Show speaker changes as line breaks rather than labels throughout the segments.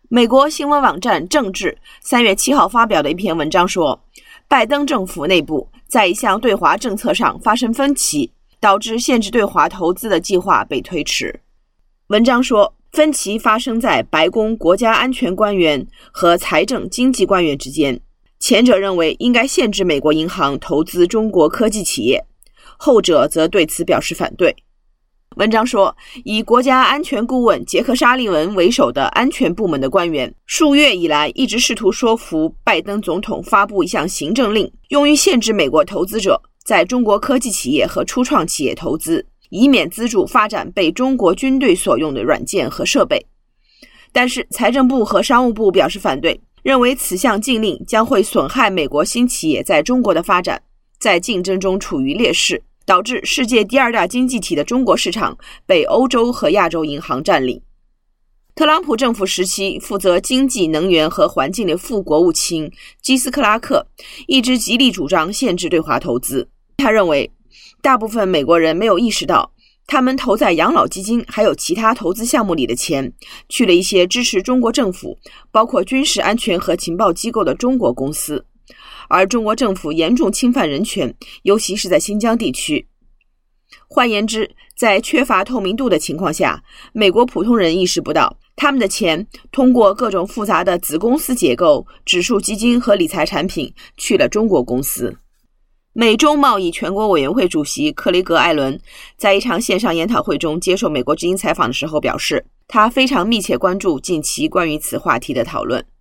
美国新闻网站政治3月7号发表的一篇文章说，拜登政府内部在一项对华政策上发生分歧，导致限制对华投资的计划被推迟。文章说，分歧发生在白宫国家安全官员和财政经济官员之间，前者认为应该限制美国银行投资中国科技企业，后者则对此表示反对。文章说，以国家安全顾问杰克·沙利文为首的安全部门的官员数月以来一直试图说服拜登总统发布一项行政令，用于限制美国投资者在中国科技企业和初创企业投资，以免资助发展被中国军队所用的软件和设备。但是财政部和商务部表示反对，认为此项禁令将会损害美国新企业在中国的发展，在竞争中处于劣势，导致世界第2大经济体的中国市场被欧洲和亚洲银行占领。特朗普政府时期负责经济、能源和环境的副国务卿基斯克拉克一直极力主张限制对华投资。他认为，大部分美国人没有意识到，他们投在养老基金还有其他投资项目里的钱，去了一些支持中国政府，包括军事安全和情报机构的中国公司。而中国政府严重侵犯人权，尤其是在新疆地区。换言之，在缺乏透明度的情况下，美国普通人意识不到，他们的钱通过各种复杂的子公司结构、指数基金和理财产品去了中国公司。美中贸易全国委员会主席克雷格·艾伦在一场线上研讨会中接受美国之音采访的时候表示，他非常密切关注近期关于此话题的讨论。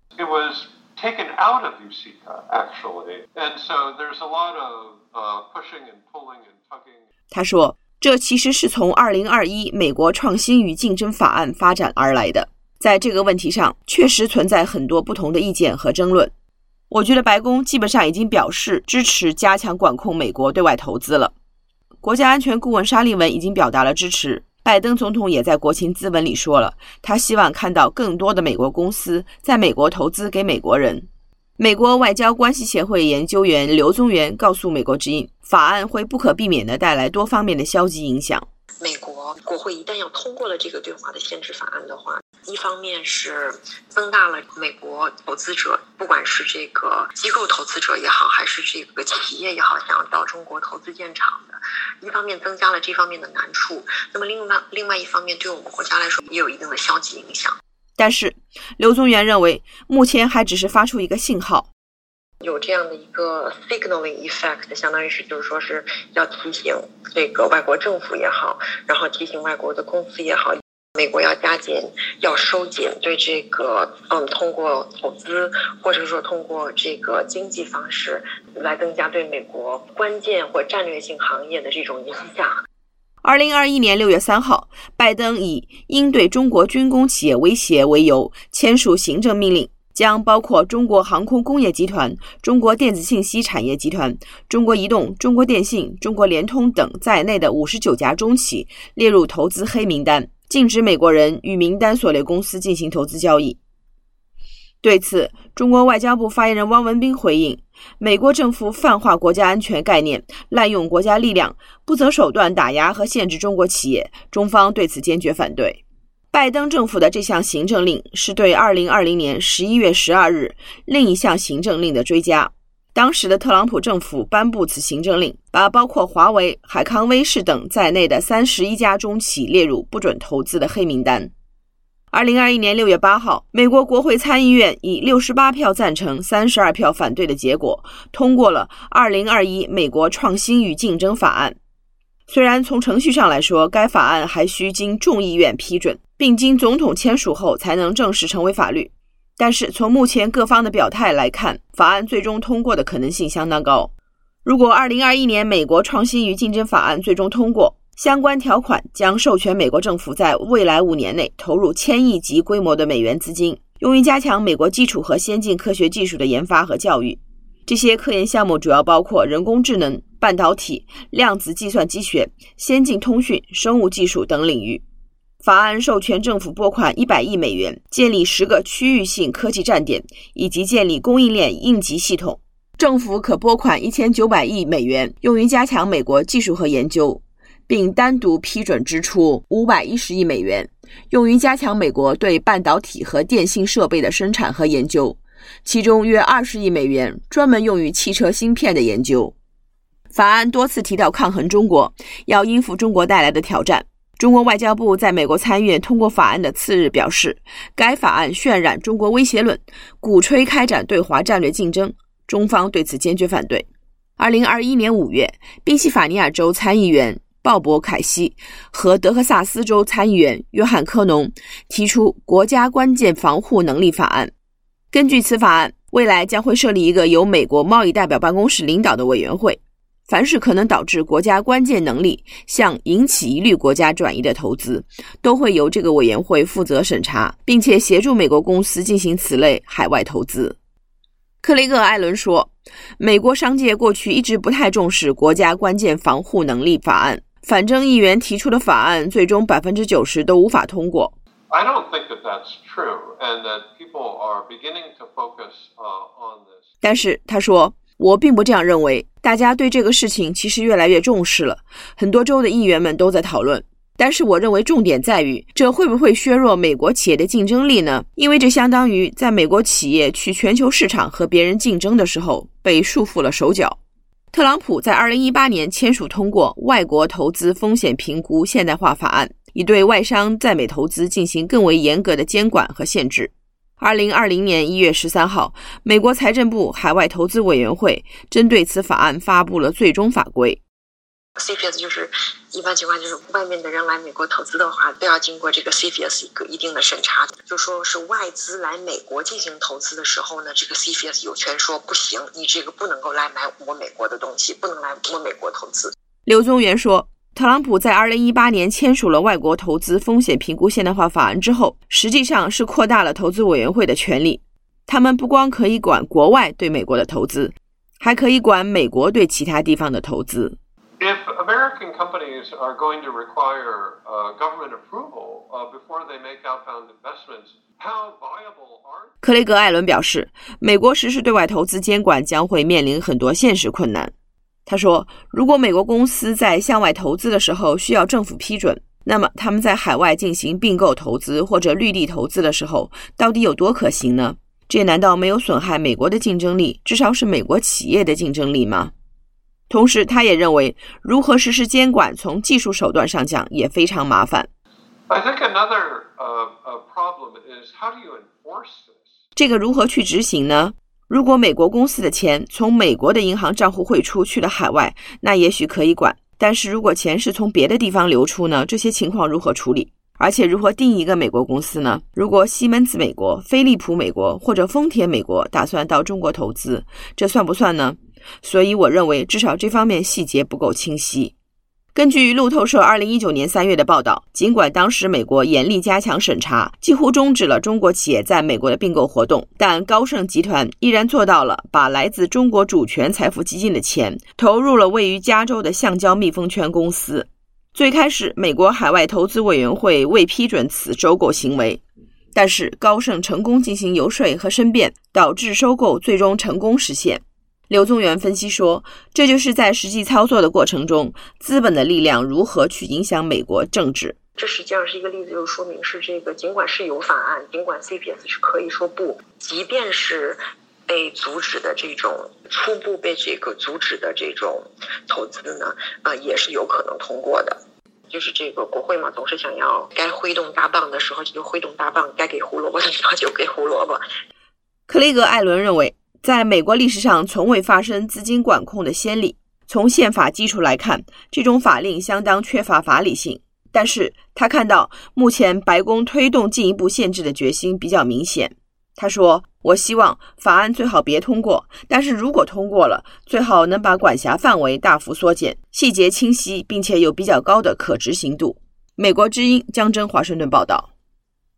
Taken out of UCITS, actually, and so there's a lot of pushing and pulling and tugging.
他说，这其实是从2021美国创新与竞争法案发展而来的。在这个问题上，确实存在很多不同的意见和争论。我觉得白宫基本上已经表示支持加强管控美国对外投资了。国家安全顾问沙利文已经表达了支持。拜登总统也在国情咨文里说了，他希望看到更多的美国公司在美国投资给美国人。美国外交关系协会研究员刘宗元告诉美国之音，法案会不可避免地带来多方面的消极影响。
美国国会一旦要通过了这个对华的限制法案的话，一方面是增大了美国投资者，不管是这个机构投资者也好，还是这个企业也好，想要到中国投资建厂的，一方面增加了这方面的难处，那么另外一方面对我们国家来说也有一定的消极影响。
但是刘宗元认为，目前还只是发出一个信号，
有这样的一个 signaling effect， 相当于是就是说是要提醒这个外国政府也好，然后提醒外国的公司也好，美国要加紧要收紧对这个通过投资或者说通过这个经济方式来增加对美国关键或战略性行业的这种影响。
2021年6月3号，拜登以应对中国军工企业威胁为由，签署行政命令，将包括中国航空工业集团、中国电子信息产业集团、中国移动、中国电信、中国联通等在内的59家中企列入投资黑名单，禁止美国人与名单所列公司进行投资交易。对此，中国外交部发言人汪文斌回应，美国政府泛化国家安全概念，滥用国家力量，不择手段打压和限制中国企业，中方对此坚决反对。拜登政府的这项行政令是对2020年11月12日另一项行政令的追加。当时的特朗普政府颁布此行政令，把包括华为、海康威视等在内的31家中企列入不准投资的黑名单。2021年6月8号，美国国会参议院以68票赞成、32票反对的结果，通过了2021美国创新与竞争法案。虽然从程序上来说，该法案还需经众议院批准，并经总统签署后才能正式成为法律，但是从目前各方的表态来看，法案最终通过的可能性相当高。如果2021年美国创新与竞争法案最终通过，相关条款将授权美国政府在未来5年内投入1000亿级规模的美元资金，用于加强美国基础和先进科学技术的研发和教育。这些科研项目主要包括人工智能、半导体、量子计算机学、先进通讯、生物技术等领域。法案授权政府拨款100亿美元，建立10个区域性科技站点，以及建立供应链应急系统。政府可拨款1900亿美元，用于加强美国技术和研究，并单独批准支出510亿美元， 用于加强美国对半导体和电信设备的生产和研究，其中约20亿美元专门用于汽车芯片的研究。法案多次提到抗衡中国，要应付中国带来的挑战。中国外交部在美国参议院通过法案的次日表示，该法案渲染中国威胁论，鼓吹开展对华战略竞争，中方对此坚决反对。2021年5月，宾夕法尼亚州参议员鲍勃·凯西和德克萨斯州参议员约翰·科农提出国家关键防护能力法案。根据此法案，未来将会设立一个由美国贸易代表办公室领导的委员会，凡是可能导致国家关键能力向引起疑虑国家转移的投资，都会由这个委员会负责审查，并且协助美国公司进行此类海外投资。克雷格·艾伦说，美国商界过去一直不太重视国家关键防护能力法案，反正议员提出的法案最终 90% 都无法通过。
I don't think that that's true, and that people are beginning to focus on this.
但是他说，我并不这样认为，大家对这个事情其实越来越重视了，很多州的议员们都在讨论。但是我认为重点在于，这会不会削弱美国企业的竞争力呢？因为这相当于在美国企业去全球市场和别人竞争的时候被束缚了手脚。特朗普在2018年签署通过外国投资风险评估现代化法案，以对外商在美投资进行更为严格的监管和限制。2020年1月13号，美国财政部海外投资委员会针对此法案发布了最终法规。
CFIUS 就是一般情况就是外面的人来美国投资的话，都要经过这个 CFIUS 一个一定的审查。就说是外资来美国进行投资的时候呢，这个 CFIUS 有权说不行，你这个不能够来买我美国的东西，不能来我美国投资。
刘宗元说，特朗普在2018年签署了外国投资风险评估现代化法案之后，实际上是扩大了投资委员会的权力。他们不光可以管国外对美国的投资，还可以管美国对其他地方的投资。
If American companies are going to require government approval before they make outbound investments, how viable are they?
克雷格·艾伦表示，美国实施对外投资监管将会面临很多现实困难。他说，如果美国公司在向外投资的时候需要政府批准，那么他们在海外进行并购投资或者绿地投资的时候，到底有多可行呢？这难道没有损害美国的竞争力，至少是美国企业的竞争力吗？同时他也认为，如何实施监管从技术手段上讲也非常麻烦。
I think another problem is how do you enforce this?
这个如何去执行呢？如果美国公司的钱从美国的银行账户汇出去了海外，那也许可以管，但是如果钱是从别的地方流出呢？这些情况如何处理？而且如何定一个美国公司呢？如果西门子美国、飞利浦美国或者丰田美国打算到中国投资，这算不算呢？所以我认为至少这方面细节不够清晰。根据路透社2019年3月的报道，尽管当时美国严厉加强审查，几乎终止了中国企业在美国的并购活动，但高盛集团依然做到了把来自中国主权财富基金的钱投入了位于加州的橡胶蜜蜂圈公司。最开始美国海外投资委员会未批准此收购行为，但是高盛成功进行游说和申辩，导致收购最终成功实现。刘宗元分析说，这就是在实际操作的过程中，资本的力量如何去影响美国政治。
这实际上是一个例子，就说明是这个尽管是有法案，尽管 CFIUS 是可以说不，即便是被阻止的这种初步被这个阻止的这种投资呢，也是有可能通过的。就是这个国会嘛，总是想要该挥动大棒的时候就挥动大棒，该给胡萝卜的时候就给胡萝卜。
克雷格·艾伦认为，在美国历史上从未发生资金管控的先例，从宪法基础来看，这种法令相当缺乏法理性。但是他看到目前白宫推动进一步限制的决心比较明显。他说，我希望法案最好别通过，但是如果通过了，最好能把管辖范围大幅缩减，细节清晰，并且有比较高的可执行度。美国之音江真华盛顿报道。